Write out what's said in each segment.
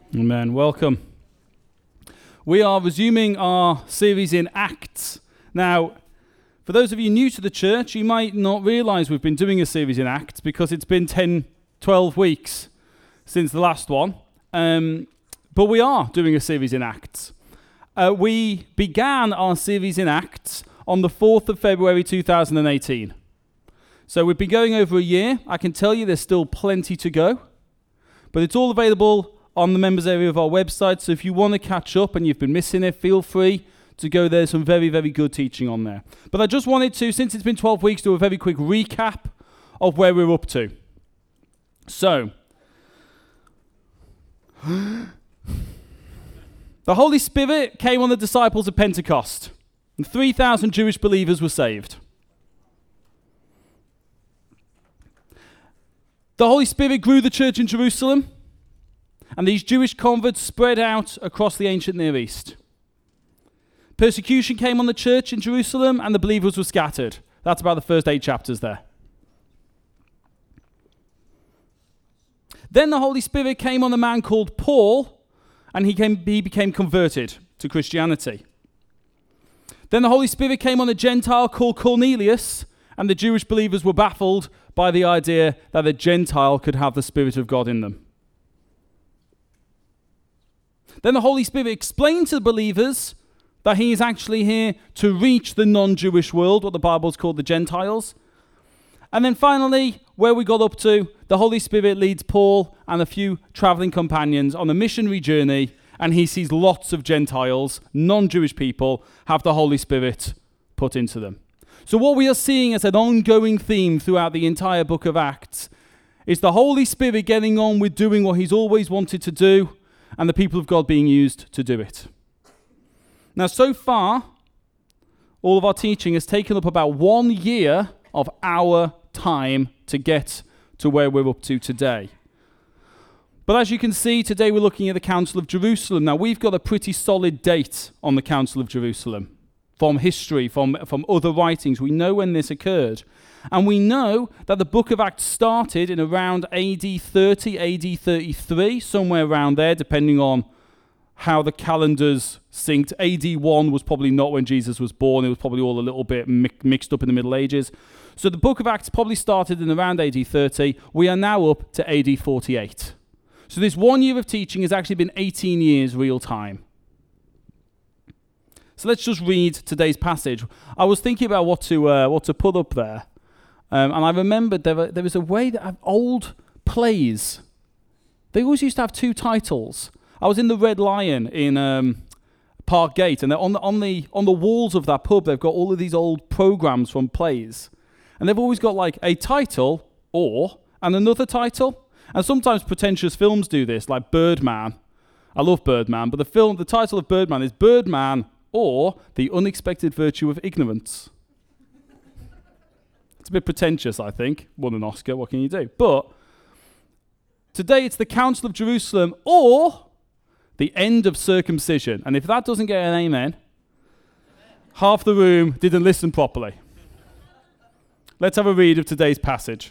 Amen. Welcome. We are resuming our series in Acts. Now, for those of you new to the church, you might not realize we've been doing a series in Acts because it's been 10, 12 weeks since the last one. But we are doing a series in Acts. We began our series in Acts on the 4th of February 2018. So we've been going over a year. I can tell you there's still plenty to go. But it's all available on the members area of our website. So if you want to catch up and you've been missing it, feel free to go there. Some very, very good teaching on there. But I just wanted to, since it's been 12 weeks, do a very quick recap of where we're up to. So, the Holy Spirit came on the disciples at Pentecost, and 3,000 Jewish believers were saved. The Holy Spirit grew the church in Jerusalem, and these Jewish converts spread out across the ancient Near East. Persecution came on the church in Jerusalem, and the believers were scattered. That's about the first 8 chapters there. Then the Holy Spirit came on a man called Paul, and he became converted to Christianity. Then the Holy Spirit came on a Gentile called Cornelius, and the Jewish believers were baffled by the idea that a Gentile could have the Spirit of God in them. Then the Holy Spirit explained to the believers that he is actually here to reach the non-Jewish world, what the Bible's called the Gentiles. And then finally, where we got up to, the Holy Spirit leads Paul and a few traveling companions on a missionary journey, and he sees lots of Gentiles, non-Jewish people, have the Holy Spirit put into them. So what we are seeing as an ongoing theme throughout the entire book of Acts is the Holy Spirit getting on with doing what he's always wanted to do, and the people of God being used to do it. Now, so far, all of our teaching has taken up about 1 year of our time to get to where we're up to today. But as you can see, today we're looking at the Council of Jerusalem. Now, we've got a pretty solid date on the Council of Jerusalem from history, from other writings. We know when this occurred. And we know that the book of Acts started in around AD 30, AD 33, somewhere around there, depending on how the calendars synced. AD 1 was probably not when Jesus was born. It was probably all a little bit mixed up in the Middle Ages. So the book of Acts probably started in around AD 30. We are now up to AD 48. So this 1 year of teaching has actually been 18 years real time. So let's just read today's passage. I was thinking about what to put up there. And I remembered there was a way that old plays, they always used to have 2 titles. I was in the Red Lion in Park Gate, and on the walls of that pub, they've got all of these old programs from plays. And they've always got like a title and another title. And sometimes pretentious films do this, like Birdman. I love Birdman, but the title of Birdman is Birdman or The Unexpected Virtue of Ignorance. It's a bit pretentious, I think. Won an Oscar, what can you do? But today it's the Council of Jerusalem or the end of circumcision. And if that doesn't get an amen, half the room didn't listen properly. Let's have a read of today's passage.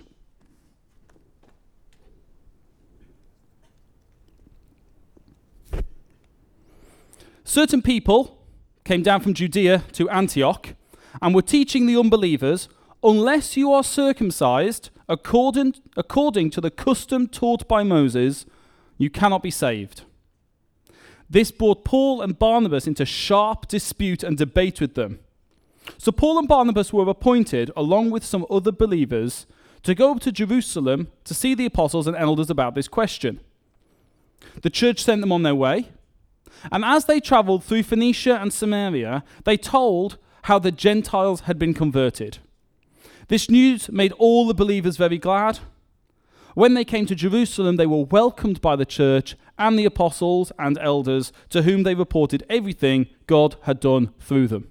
Certain people came down from Judea to Antioch and were teaching the unbelievers, unless you are circumcised according to the custom taught by Moses, you cannot be saved. This brought Paul and Barnabas into sharp dispute and debate with them. So Paul and Barnabas were appointed, along with some other believers, to go up to Jerusalem to see the apostles and elders about this question. The church sent them on their way, and as they traveled through Phoenicia and Samaria, they told how the Gentiles had been converted. This news made all the believers very glad. When they came to Jerusalem, they were welcomed by the church and the apostles and elders, to whom they reported everything God had done through them.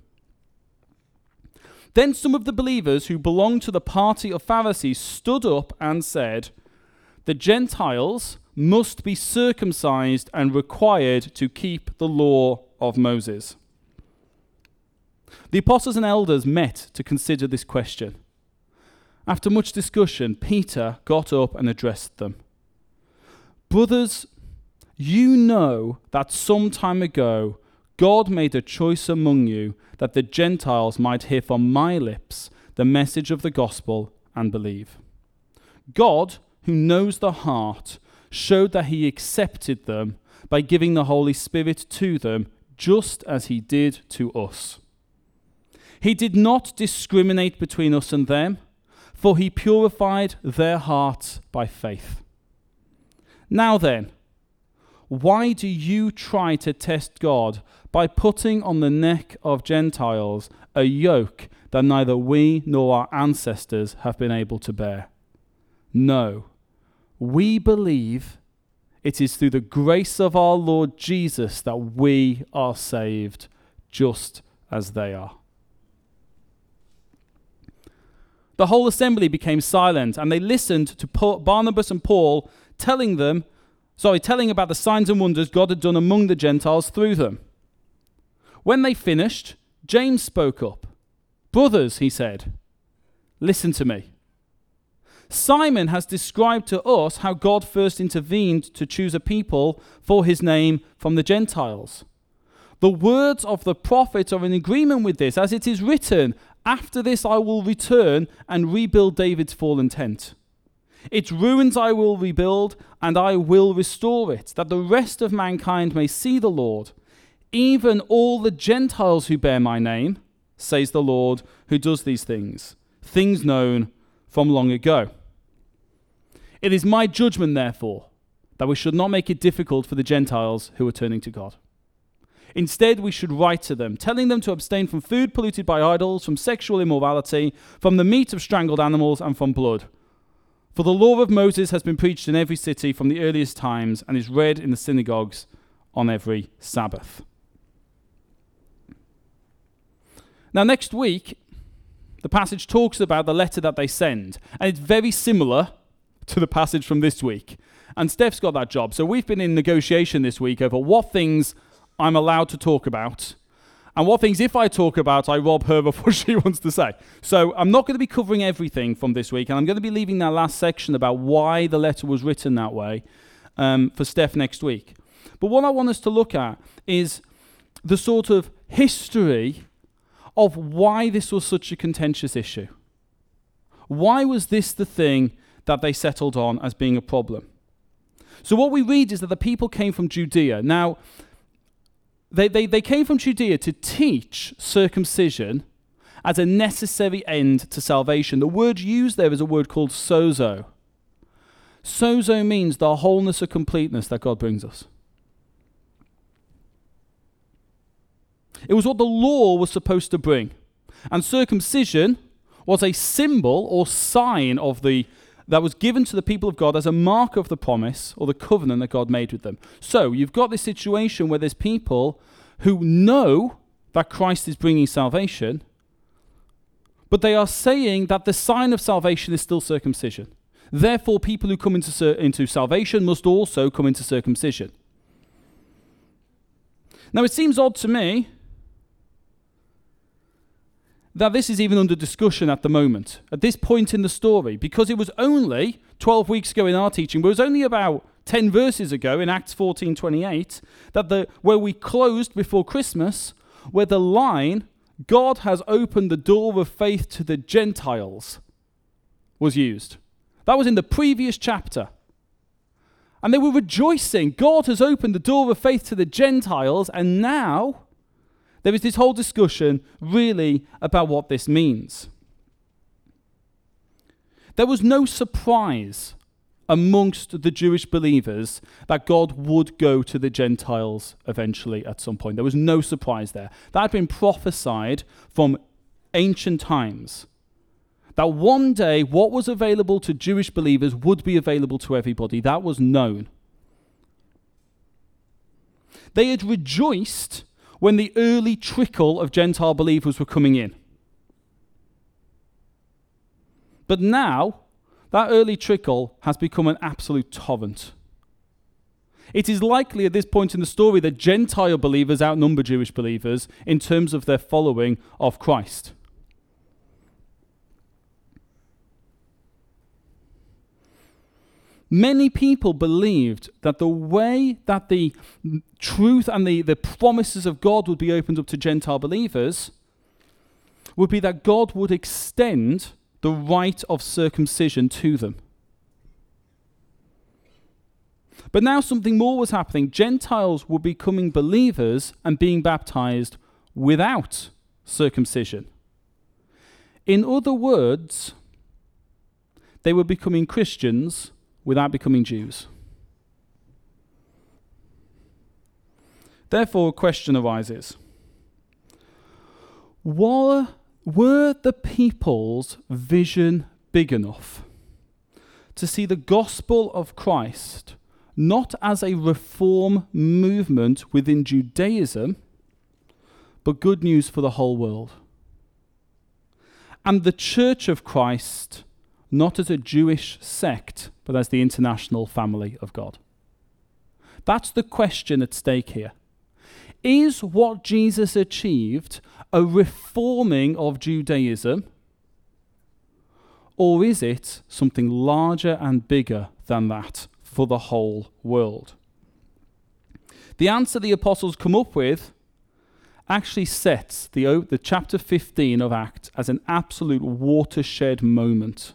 Then some of the believers who belonged to the party of Pharisees stood up and said, "The Gentiles must be circumcised and required to keep the law of Moses." The apostles and elders met to consider this question. After much discussion, Peter got up and addressed them. "Brothers, You know that some time ago God made a choice among you that the Gentiles might hear from my lips the message of the gospel and believe. God, who knows the heart, showed that he accepted them by giving the Holy Spirit to them, just as he did to us. He did not discriminate between us and them, for he purified their hearts by faith. Now then, why do you try to test God by putting on the neck of Gentiles a yoke that neither we nor our ancestors have been able to bear? No, we believe it is through the grace of our Lord Jesus that we are saved, just as they are. The whole assembly became silent, and they listened to Barnabas and Paul telling about the signs and wonders God had done among the Gentiles through them. When they finished, James spoke up. "Brothers," he said, "listen to me. Simon has described to us how God first intervened to choose a people for his name from the Gentiles. The words of the prophets are in agreement with this, as it is written, 'After this I will return and rebuild David's fallen tent. Its ruins I will rebuild, and I will restore it, that the rest of mankind may see the Lord. Even all the Gentiles who bear my name, says the Lord, who does these things known from long ago.' It is my judgment, therefore, that we should not make it difficult for the Gentiles who are turning to God. Instead, we should write to them, telling them to abstain from food polluted by idols, from sexual immorality, from the meat of strangled animals, and from blood. For the law of Moses has been preached in every city from the earliest times and is read in the synagogues on every Sabbath." Now, next week, the passage talks about the letter that they send, and it's very similar to the passage from this week. And Steph's got that job. So we've been in negotiation this week over what things I'm allowed to talk about, and what things, if I talk about, I rob her of what she wants to say. So I'm not going to be covering everything from this week, and I'm going to be leaving that last section about why the letter was written that way for Steph next week. But what I want us to look at is the sort of history of why this was such a contentious issue. Why was this the thing that they settled on as being a problem? So what we read is that the people came from Judea. Now, they came from Judea to teach circumcision as a necessary end to salvation. The word used there is a word called sozo. Sozo means the wholeness or completeness that God brings us. It was what the law was supposed to bring. And circumcision was a symbol or sign that was given to the people of God as a mark of the promise or the covenant that God made with them. So you've got this situation where there's people who know that Christ is bringing salvation, but they are saying that the sign of salvation is still circumcision. Therefore, people who come into salvation must also come into circumcision. Now, it seems odd to me that this is even under discussion at the moment, at this point in the story, because it was only 12 weeks ago in our teaching, but it was only about 10 verses ago in Acts 14:28, where we closed before Christmas, where the line, "God has opened the door of faith to the Gentiles," was used. That was in the previous chapter. And they were rejoicing. God has opened the door of faith to the Gentiles, and now there is this whole discussion really about what this means. There was no surprise amongst the Jewish believers that God would go to the Gentiles eventually at some point. There was no surprise there. That had been prophesied from ancient times. That one day what was available to Jewish believers would be available to everybody. That was known. They had rejoiced when the early trickle of Gentile believers were coming in. But now, that early trickle has become an absolute torrent. It is likely at this point in the story that Gentile believers outnumber Jewish believers in terms of their following of Christ. Many people believed that the way that the truth and the promises of God would be opened up to Gentile believers would be that God would extend the rite of circumcision to them. But now something more was happening. Gentiles were becoming believers and being baptized without circumcision. In other words, they were becoming Christians without becoming Jews. Therefore, a question arises. Were the people's vision big enough to see the gospel of Christ not as a reform movement within Judaism, but good news for the whole world? And the Church of Christ not as a Jewish sect, but as the international family of God? That's the question at stake here. Is what Jesus achieved a reforming of Judaism, or is it something larger and bigger than that for the whole world? The answer the apostles come up with actually sets the chapter 15 of Acts as an absolute watershed moment.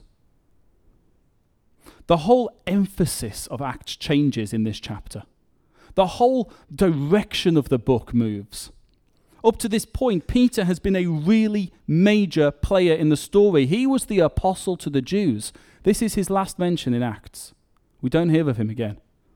The whole emphasis of Acts changes in this chapter. The whole direction of the book moves. Up to this point, Peter has been a really major player in the story. He was the apostle to the Jews. This is his last mention in Acts. We don't hear of him again.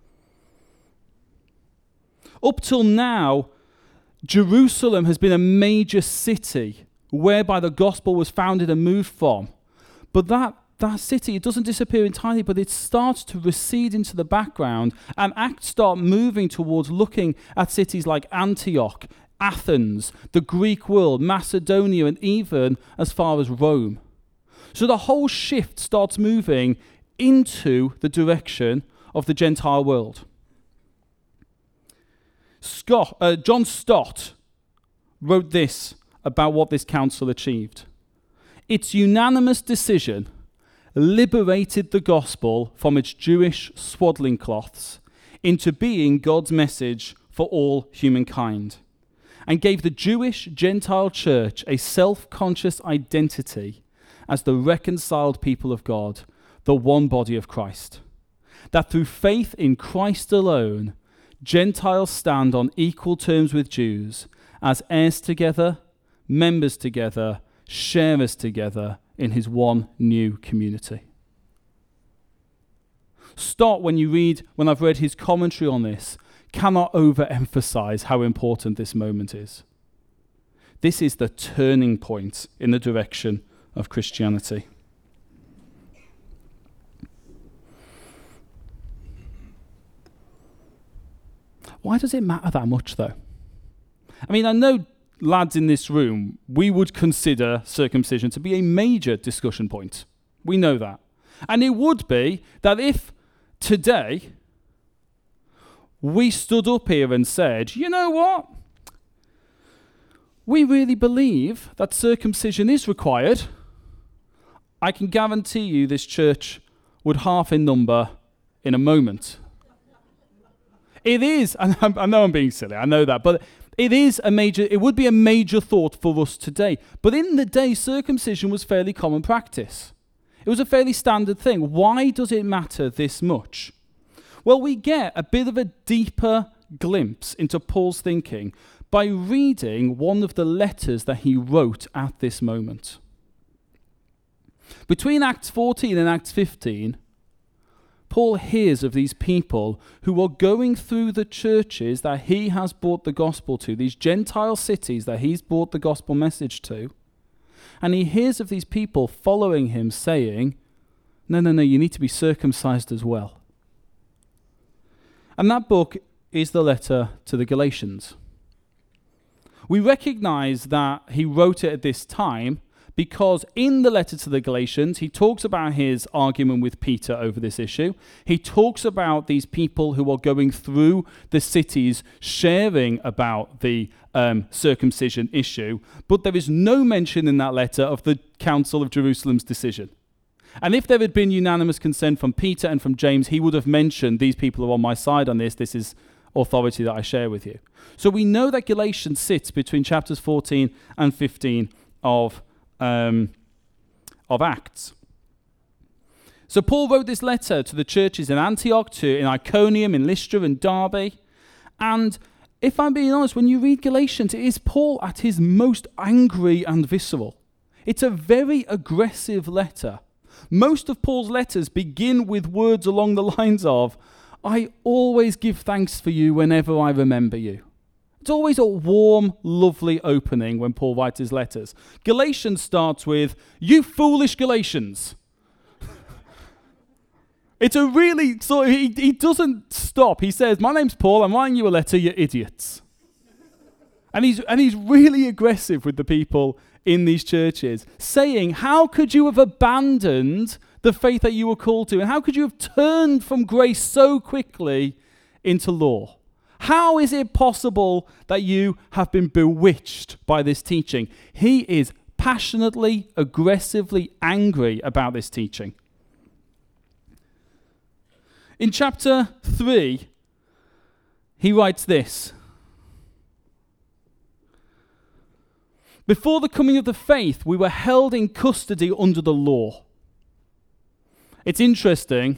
Up till now, Jerusalem has been a major city whereby the gospel was founded and moved from. But that city, it doesn't disappear entirely, but it starts to recede into the background, and Acts start moving towards looking at cities like Antioch, Athens, the Greek world, Macedonia, and even as far as Rome. So the whole shift starts moving into the direction of the Gentile world. John Stott wrote this about what this council achieved. Its unanimous decision liberated the gospel from its Jewish swaddling cloths into being God's message for all humankind, and gave the Jewish Gentile church a self-conscious identity as the reconciled people of God, the one body of Christ. That through faith in Christ alone, Gentiles stand on equal terms with Jews as heirs together, members together, sharers together in his one new community. Stott, when I've read his commentary on this, cannot overemphasize how important this moment is. This is the turning point in the direction of Christianity. Why does it matter that much, though? I mean, I know lads in this room, we would consider circumcision to be a major discussion point. We know that. And it would be that if today we stood up here and said, you know what? We really believe that circumcision is required. I can guarantee you this church would half in number in a moment. It is, and I know I'm being silly, I know that, but it would be a major thought for us today. But in the day, circumcision was fairly common practice. It was a fairly standard thing. Why does it matter this much? Well, we get a bit of a deeper glimpse into Paul's thinking by reading one of the letters that he wrote at this moment. Between Acts 14 and Acts 15, Paul hears of these people who are going through the churches that he has brought the gospel to, these Gentile cities that he's brought the gospel message to, and he hears of these people following him saying, no, you need to be circumcised as well. And that book is the letter to the Galatians. We recognize that he wrote it at this time because in the letter to the Galatians, he talks about his argument with Peter over this issue. He talks about these people who are going through the cities sharing about the circumcision issue, but there is no mention in that letter of the Council of Jerusalem's decision. And if there had been unanimous consent from Peter and from James, he would have mentioned, these people are on my side on this. This is authority that I share with you. So we know that Galatians sits between chapters 14 and 15 of Acts. So Paul wrote this letter to the churches in Antioch, in Iconium, in Lystra and Derbe. And if I'm being honest, when you read Galatians, it is Paul at his most angry and visceral. It's a very aggressive letter. Most of Paul's letters begin with words along the lines of, I always give thanks for you whenever I remember you. It's always a warm, lovely opening when Paul writes his letters. Galatians starts with, you foolish Galatians. It's a really, so he doesn't stop. He says, my name's Paul, I'm writing you a letter, you idiots. And he's really aggressive with the people in these churches, saying, how could you have abandoned the faith that you were called to? And how could you have turned from grace so quickly into law? How is it possible that you have been bewitched by this teaching? He is passionately, aggressively angry about this teaching. In chapter 3, he writes this. Before the coming of the faith, we were held in custody under the law. It's interesting.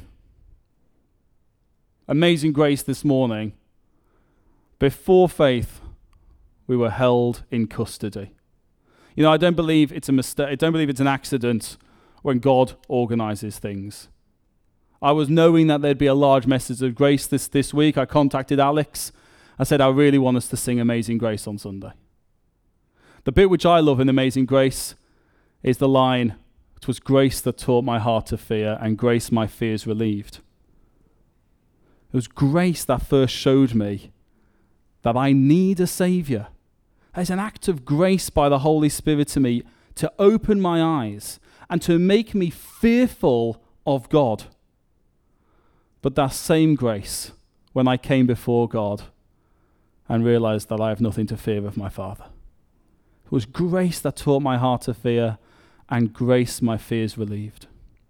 Amazing grace this morning. Before faith, we were held in custody. You know, I don't believe it's a mistake. I don't believe it's an accident when God organizes things. I was knowing that there'd be a large message of grace this week. I contacted Alex. I said, I really want us to sing Amazing Grace on Sunday. The bit which I love in Amazing Grace is the line, it was grace that taught my heart to fear, and grace my fears relieved. It was grace that first showed me that I need a Saviour. It's an act of grace by the Holy Spirit to me to open my eyes and to make me fearful of God. But that same grace, when I came before God and realized that I have nothing to fear of my Father. It was grace that taught my heart to fear, and grace my fears relieved.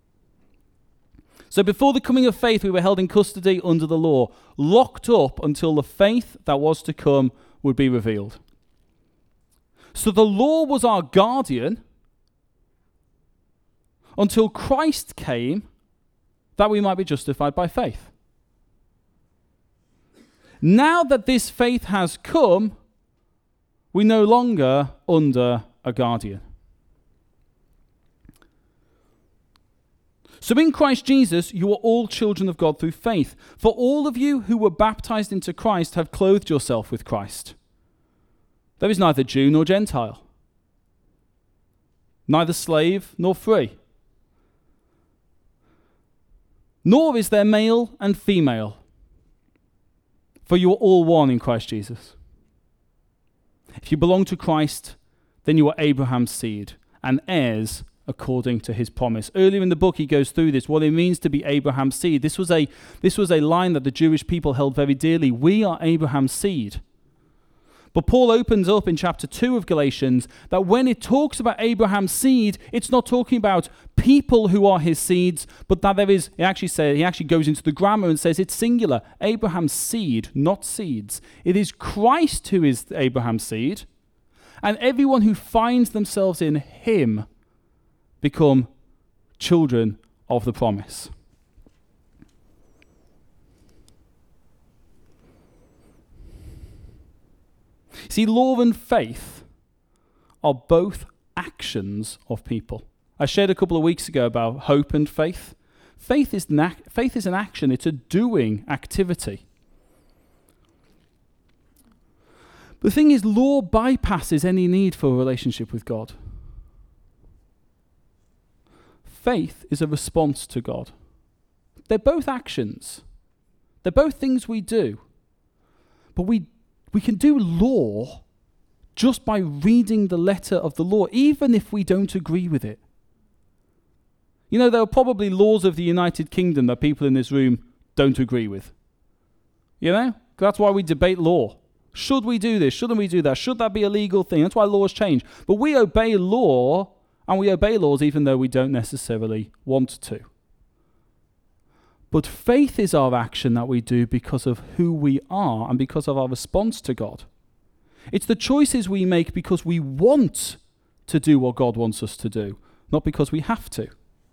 So before the coming of faith, we were held in custody under the law, locked up until the faith that was to come would be revealed. So the law was our guardian until Christ came, that we might be justified by faith. Now that this faith has come, we're no longer under a guardian. So in Christ Jesus, you are all children of God through faith. For all of you who were baptized into Christ have clothed yourself with Christ. There is neither Jew nor Gentile, neither slave nor free, nor is there male and female, for you are all one in Christ Jesus. If you belong to Christ, then you are Abraham's seed and heirs according to his promise. Earlier in the book, he goes through this, what it means to be Abraham's seed. This was a line that the Jewish people held very dearly. We are Abraham's seed. But Paul opens up in chapter 2 of Galatians that when it talks about Abraham's seed, it's not talking about people who are his seeds, but that there is, he actually goes into the grammar and says it's singular. Abraham's seed, not seeds. It is Christ who is Abraham's seed, and everyone who finds themselves in him become children of the promise. See, law and faith are both actions of people. I shared a couple of weeks ago about hope and faith. Faith is an action. It's a doing activity. The thing is, law bypasses any need for a relationship with God. Faith is a response to God. They're both actions. They're both things we do. But we can do law just by reading the letter of the law, even if we don't agree with it. You know, there are probably laws of the United Kingdom that people in this room don't agree with. You know? That's why we debate law. Should we do this? Shouldn't we do that? Should that be a legal thing? That's why laws change. But we obey law And we obey laws even though we don't necessarily want to. But faith is our action that we do because of who we are and because of our response to God. It's the choices we make because we want to do what God wants us to do, not because we have to.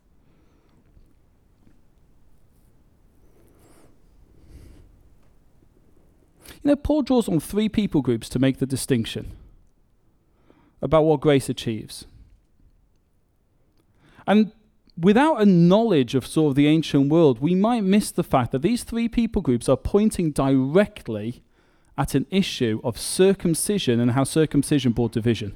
Paul draws on 3 people groups to make the distinction about what grace achieves. And without a knowledge of sort of the ancient world, we might miss the fact that these 3 people groups are pointing directly at an issue of circumcision and how circumcision brought division.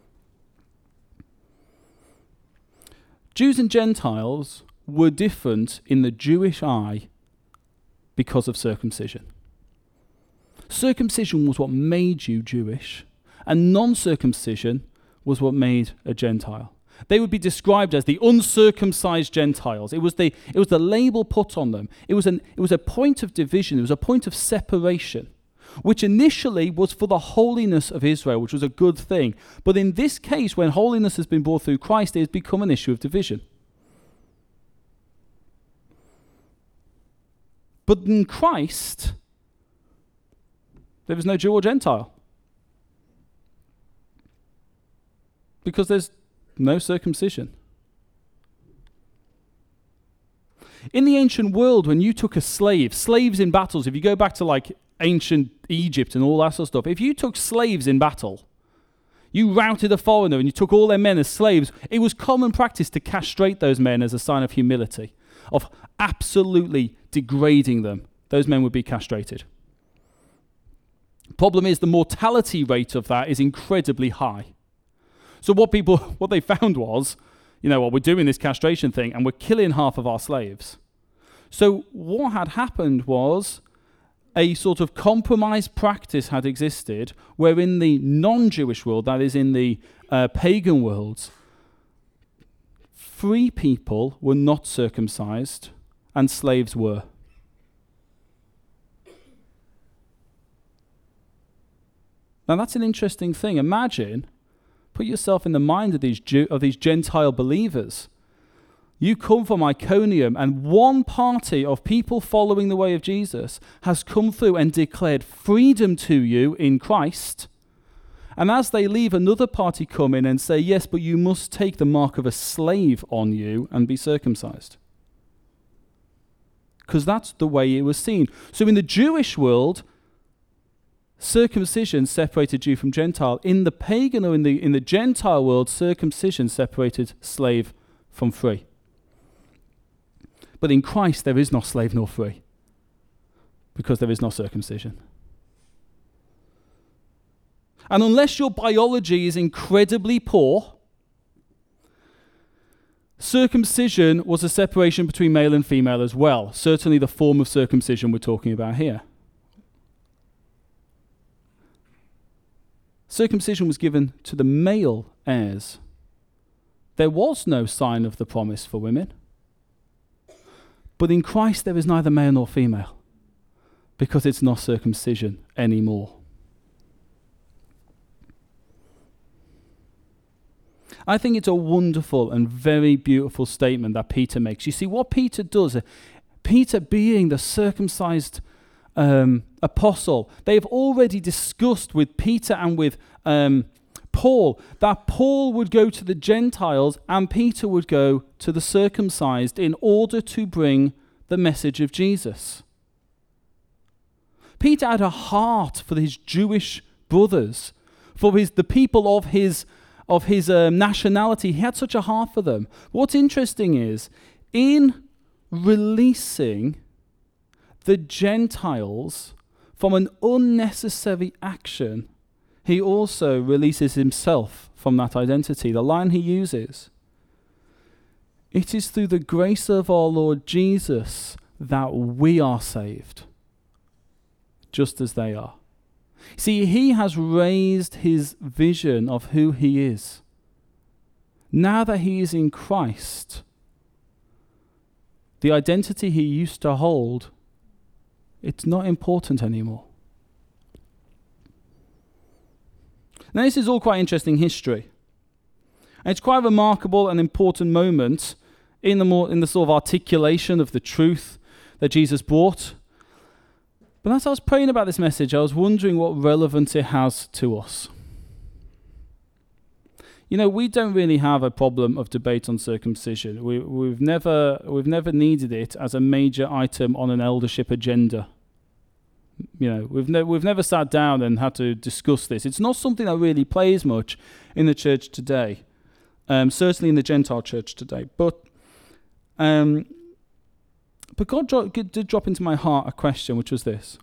Jews and Gentiles were different in the Jewish eye because of circumcision. Circumcision was what made you Jewish, and non-circumcision was what made a Gentile. They would be described as the uncircumcised Gentiles. It was the label put on them. It was a point of division. It was a point of separation, which initially was for the holiness of Israel, which was a good thing. But in this case, when holiness has been brought through Christ, it has become an issue of division. But in Christ, there is no Jew or Gentile, because there's no circumcision. In the ancient world, when you took a slaves in battles, if you go back to like ancient Egypt and all that sort of stuff, if you took slaves in battle, you routed a foreigner and you took all their men as slaves, it was common practice to castrate those men as a sign of humility, of absolutely degrading them. Those men would be castrated. Problem is, the mortality rate of that is incredibly high. So what they found was, we're doing this castration thing and we're killing half of our slaves. So what had happened was a sort of compromise practice had existed where in the non-Jewish world, that is in the pagan worlds, free people were not circumcised and slaves were. Now that's an interesting thing. Imagine, put yourself in the mind of these Gentile believers. You come from Iconium, and one party of people following the way of Jesus has come through and declared freedom to you in Christ. And as they leave, another party come in and say, yes, but you must take the mark of a slave on you and be circumcised. Because that's the way it was seen. So in the Jewish world, circumcision separated Jew from Gentile. In the pagan or in the Gentile world, circumcision separated slave from free. But in Christ, there is no slave nor free, because there is no circumcision. And unless your biology is incredibly poor, circumcision was a separation between male and female as well. Certainly the form of circumcision we're talking about here. Circumcision was given to the male heirs. There was no sign of the promise for women. But in Christ there is neither male nor female, because it's not circumcision anymore. I think it's a wonderful and very beautiful statement that Peter makes. You see, what Peter does, Peter being the circumcised apostle, they've already discussed with Peter and with Paul that Paul would go to the Gentiles and Peter would go to the circumcised in order to bring the message of Jesus. Peter had a heart for his Jewish brothers, for the people of his nationality. He had such a heart for them. What's interesting is, in releasing the Gentiles from an unnecessary action, he also releases himself from that identity. The line he uses, "It is through the grace of our Lord Jesus that we are saved, just as they are." See, he has raised his vision of who he is. Now that he is in Christ, the identity he used to hold, it's not important anymore. Now, this is all quite interesting history. And it's quite a remarkable and important moment in the sort of articulation of the truth that Jesus brought. But as I was praying about this message, I was wondering what relevance it has to us. You know, we don't really have a problem of debate on circumcision. We've never needed it as a major item on an eldership agenda. You know, we've never sat down and had to discuss this. It's not something that really plays much in the church today, certainly in the Gentile church today. But God did drop into my heart a question, which was this: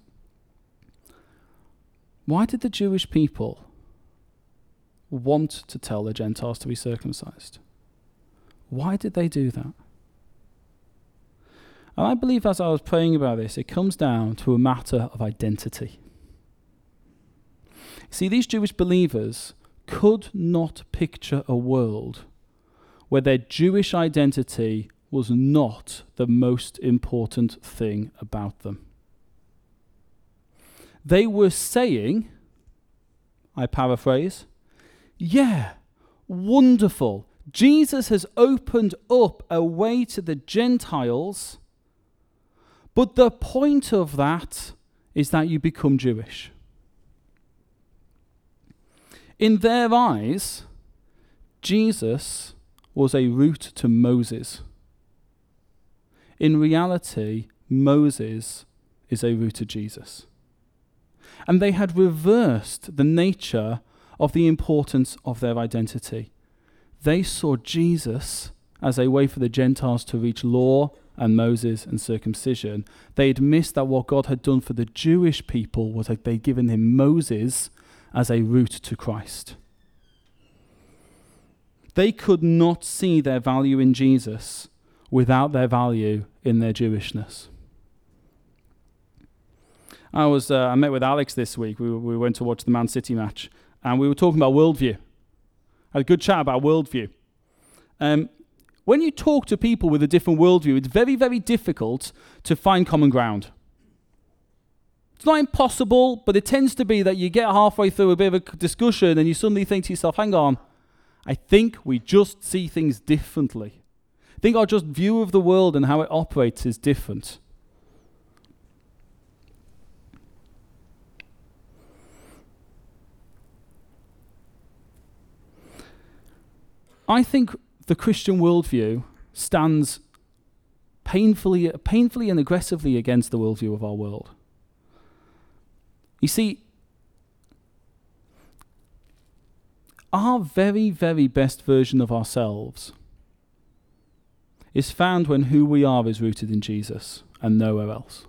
why did the Jewish people want to tell the Gentiles to be circumcised? Why did they do that? And I believe as I was praying about this, it comes down to a matter of identity. See, these Jewish believers could not picture a world where their Jewish identity was not the most important thing about them. They were saying, I paraphrase, yeah, wonderful. Jesus has opened up a way to the Gentiles, but the point of that is that you become Jewish. In their eyes, Jesus was a route to Moses. In reality, Moses is a route to Jesus. And they had reversed the nature of the importance of their identity. They saw Jesus as a way for the Gentiles to reach law and Moses and circumcision. They had missed that what God had done for the Jewish people was that they'd given him Moses as a route to Christ. They could not see their value in Jesus without their value in their Jewishness. I met with Alex this week. We went to watch the Man City match, and we were talking about worldview. Had a good chat about worldview. When you talk to people with a different worldview, it's very, very difficult to find common ground. It's not impossible, but it tends to be that you get halfway through a bit of a discussion and you suddenly think to yourself, hang on, I think we just see things differently. I think our just view of the world and how it operates is different. I think the Christian worldview stands painfully and aggressively against the worldview of our world. You see, our very, very best version of ourselves is found when who we are is rooted in Jesus and nowhere else.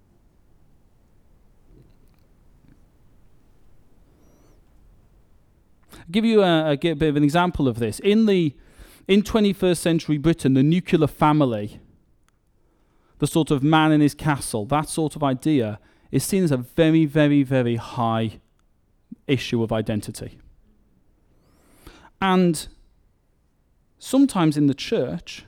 I'll give you a bit of an example of this. In 21st century Britain, the nuclear family, the sort of man in his castle, that sort of idea is seen as a very, very, very high issue of identity. And sometimes in the church,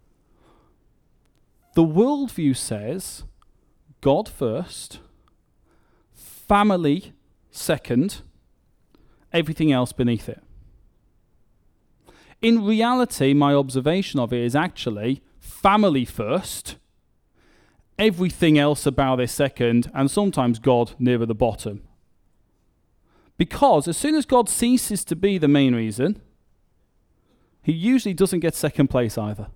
the worldview says God first, family second, everything else beneath it. In reality, my observation of it is actually family first, everything else about it second, and sometimes God nearer the bottom. Because as soon as God ceases to be the main reason, he usually doesn't get second place either.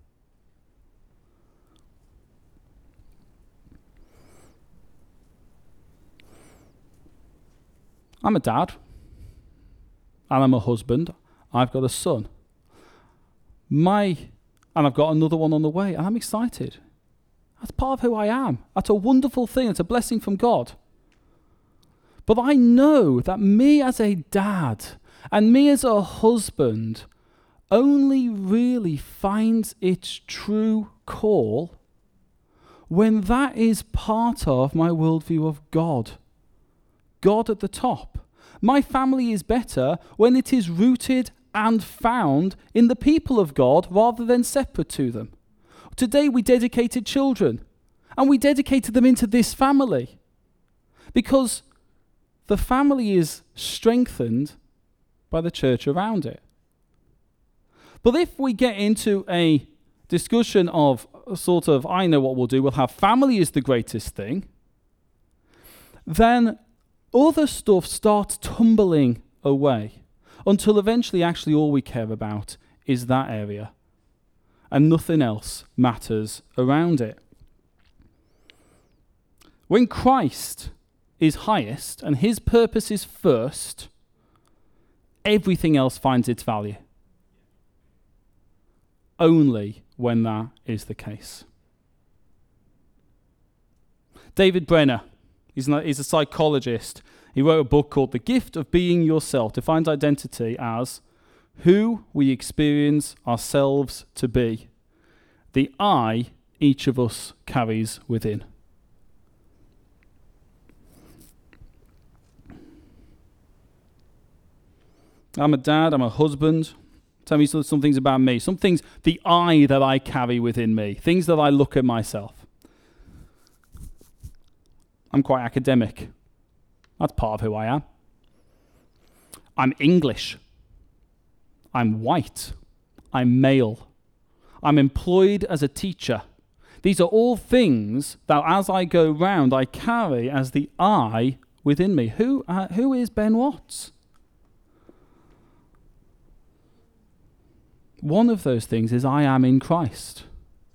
I'm a dad, and I'm a husband. I've got a son. And I've got another one on the way, and I'm excited. That's part of who I am. That's a wonderful thing. It's a blessing from God. But I know that me as a dad and me as a husband only really finds its true call when that is part of my worldview of God. God at the top. My family is better when it is rooted and found in the people of God rather than separate to them. Today we dedicated children, and we dedicated them into this family because the family is strengthened by the church around it. But if we get into a discussion of sort of, I know what we'll do, we'll have family is the greatest thing, then other stuff starts tumbling away until eventually actually all we care about is that area and nothing else matters around it. When Christ is highest and his purpose is first, everything else finds its value. Only when that is the case. David Brenner, he's a psychologist. He wrote a book called The Gift of Being Yourself, defines identity as who we experience ourselves to be, the I each of us carries within. I'm a dad, I'm a husband. Tell me some things about me. Some things, the I that I carry within me. Things that I look at myself. I'm quite academic. That's part of who I am. I'm English. I'm white. I'm male. I'm employed as a teacher. These are all things that as I go round, I carry as the I within me. Who is Ben Watts? One of those things is I am in Christ.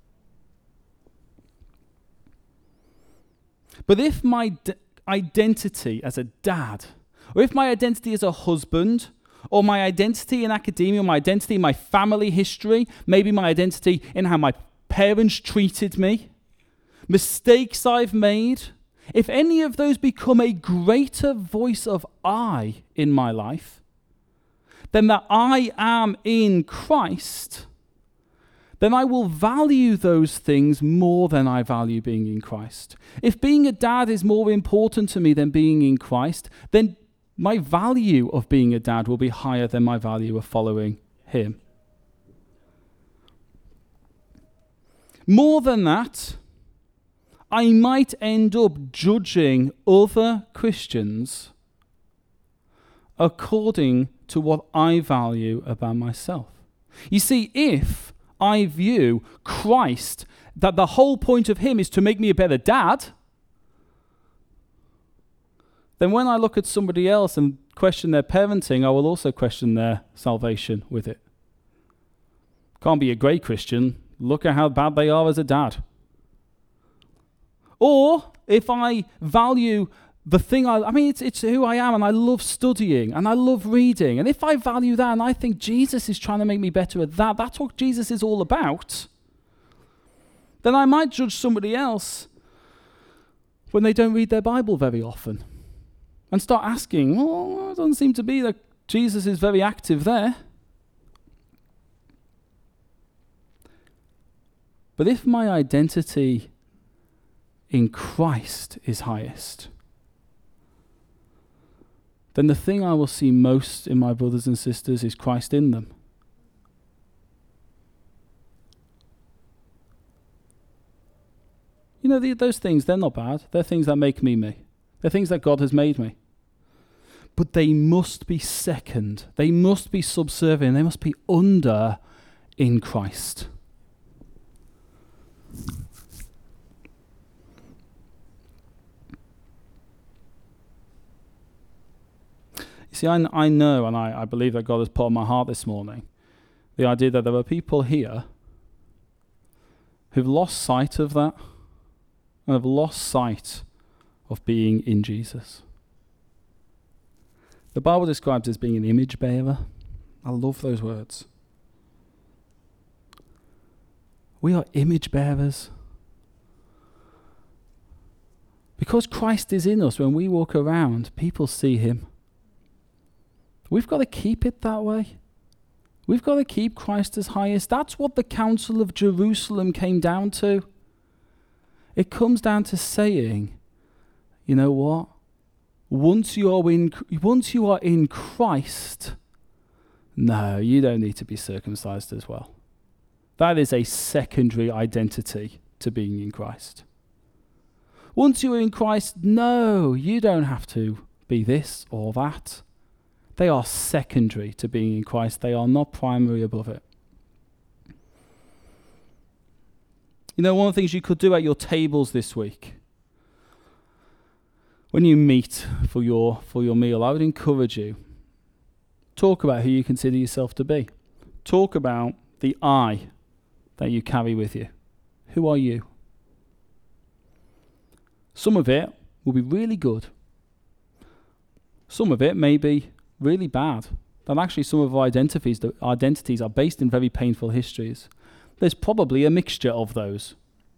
But if my identity as a dad, or if my identity as a husband, or my identity in academia, or my identity in my family history, maybe my identity in how my parents treated me, mistakes I've made, if any of those become a greater voice of I in my life, then that I am in Christ, then I will value those things more than I value being in Christ. If being a dad is more important to me than being in Christ, then my value of being a dad will be higher than my value of following him. More than that, I might end up judging other Christians according to what I value about myself. You see, if I view Christ, that the whole point of him is to make me a better dad, then when I look at somebody else and question their parenting, I will also question their salvation with it. Can't be a great Christian. Look at how bad they are as a dad. Or if I value the thing it's who I am, and I love studying, and I love reading. And if I value that, and I think Jesus is trying to make me better at that, that's what Jesus is all about, then I might judge somebody else when they don't read their Bible very often. And start asking, well, it doesn't seem to be that Jesus is very active there. But if my identity in Christ is highest, then the thing I will see most in my brothers and sisters is Christ in them. You know, those things, they're not bad. They're things that make me me. They're things that God has made me. But they must be second. They must be subservient. They must be under in Christ. See, I know and I believe that God has put on my heart this morning the idea that there are people here who've lost sight of that and have lost sight of being in Jesus. The Bible describes us as being an image bearer. I love those words. We are image bearers. Because Christ is in us, when we walk around, people see him. We've got to keep it that way. We've got to keep Christ as highest. That's what the Council of Jerusalem came down to. It comes down to saying, you know what? Once you are in Christ, no, you don't need to be circumcised as well. That is a secondary identity to being in Christ. Once you're in Christ, no, you don't have to be this or that. They are secondary to being in Christ. They are not primary above it. You know, one of the things you could do at your tables this week, when you meet for your meal, I would encourage you, talk about who you consider yourself to be. Talk about the I that you carry with you. Who are you? Some of it will be really good. Some of it may be really bad. That actually some of our identities are based in very painful histories. There's probably a mixture of those.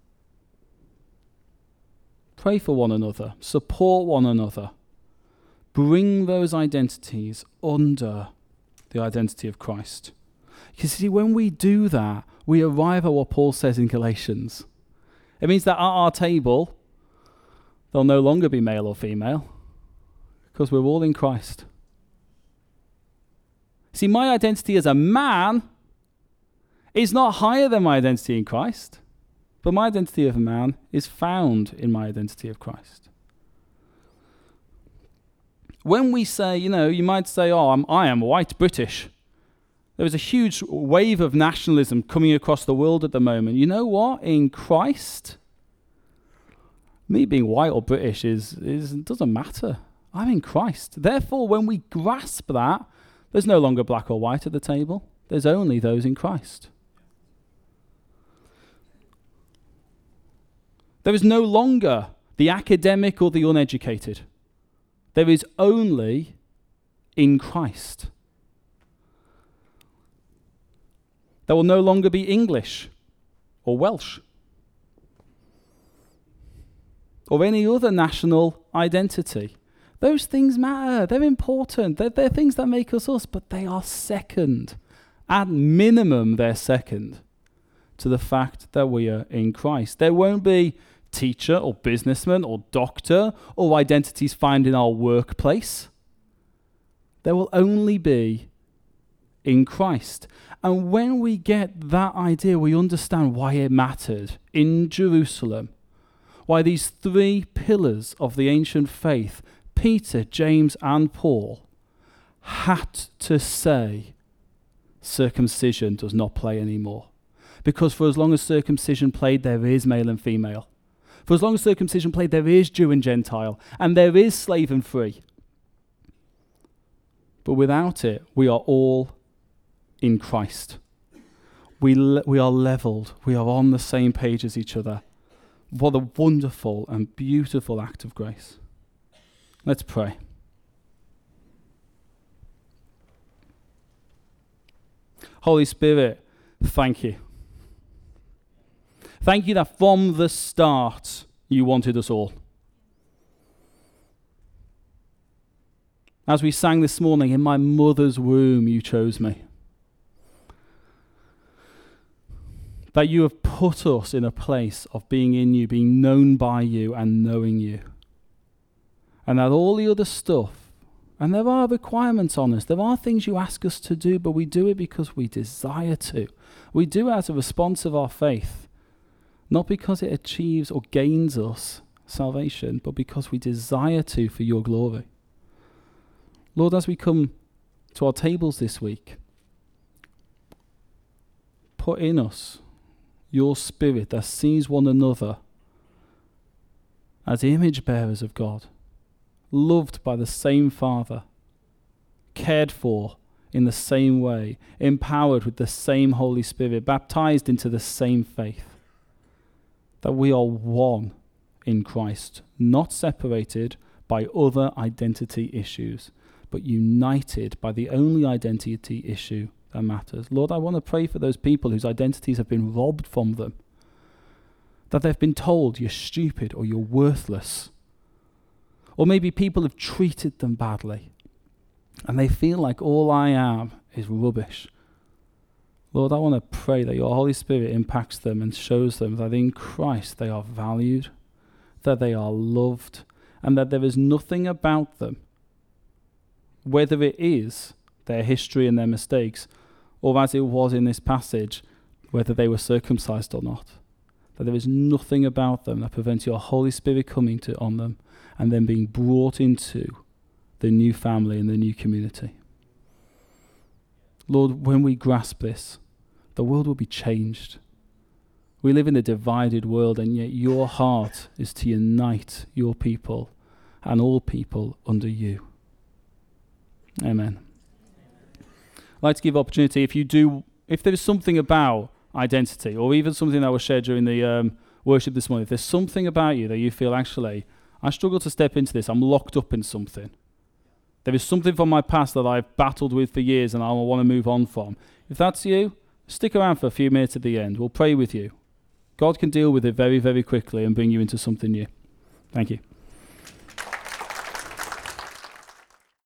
Pray for one another. Support one another. Bring those identities under the identity of Christ. You see, when we do that, we arrive at what Paul says in Galatians. It means that at our table, there'll no longer be male or female, because we're all in Christ. See, my identity as a man is not higher than my identity in Christ, but my identity of a man is found in my identity of Christ. When we say, you might say, I am white British. There is a huge wave of nationalism coming across the world at the moment. You know what? In Christ, me being white or British doesn't matter. I'm in Christ. Therefore, when we grasp that, there's no longer black or white at the table. There's only those in Christ. There is no longer the academic or the uneducated. There is only in Christ. There will no longer be English or Welsh or any other national identity. Those things matter. They're important. They're things that make us us, but they are second. At minimum, they're second to the fact that we are in Christ. There won't be teacher or businessman or doctor or identities found in our workplace. There will only be in Christ. And when we get that idea, we understand why it mattered in Jerusalem, why these three pillars of the ancient faith, Peter, James, and Paul, had to say circumcision does not play anymore. Because for as long as circumcision played, there is male and female. For as long as circumcision played, there is Jew and Gentile, and there is slave and free. But without it, we are all in Christ. We are leveled. We are on the same page as each other. What a wonderful and beautiful act of grace. Let's pray. Holy Spirit, thank you. Thank you that from the start you wanted us all. As we sang this morning, in my mother's womb you chose me. That you have put us in a place of being in you, being known by you and knowing you. And that all the other stuff, and there are requirements on us, there are things you ask us to do, but we do it because we desire to. We do it as a response of our faith, not because it achieves or gains us salvation, but because we desire to for your glory. Lord, as we come to our tables this week, put in us your spirit that sees one another as image bearers of God, loved by the same Father, cared for in the same way, empowered with the same Holy Spirit, baptized into the same faith, that we are one in Christ, not separated by other identity issues, but united by the only identity issue that matters. Lord, I want to pray for those people whose identities have been robbed from them, that they've been told you're stupid or you're worthless, or maybe people have treated them badly and they feel like all I am is rubbish. Lord, I want to pray that your Holy Spirit impacts them and shows them that in Christ they are valued, that they are loved, and that there is nothing about them, whether it is their history and their mistakes, or as it was in this passage, whether they were circumcised or not, that there is nothing about them that prevents your Holy Spirit coming on them and then being brought into the new family and the new community. Lord, when we grasp this, the world will be changed. We live in a divided world, and yet your heart is to unite your people and all people under you. Amen. I'd like to give opportunity, if there is something about identity, or even something that was shared during the worship this morning, if there's something about you that you feel, actually, I struggle to step into this, I'm locked up in something. There is something from my past that I've battled with for years and I want to move on from. If that's you, stick around for a few minutes at the end. We'll pray with you. God can deal with it very, very quickly and bring you into something new. Thank you.